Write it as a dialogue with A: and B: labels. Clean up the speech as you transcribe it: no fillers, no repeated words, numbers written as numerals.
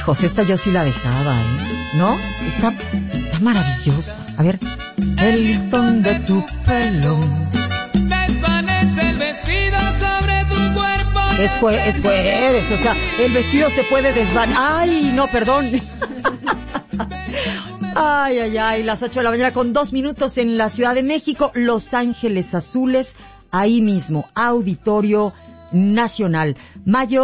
A: Hijos, esta yo sí la dejaba, ¿no? Está maravillosa. A ver. El listón de tu pelo
B: desvanece el vestido sobre tu cuerpo.
A: Es jueves, o sea, el vestido se puede desvanecer. Ay, no, perdón. Ay, las 8 de la mañana con 2 minutos en la Ciudad de México, Los Ángeles Azules, ahí mismo, Auditorio Nacional. Mayo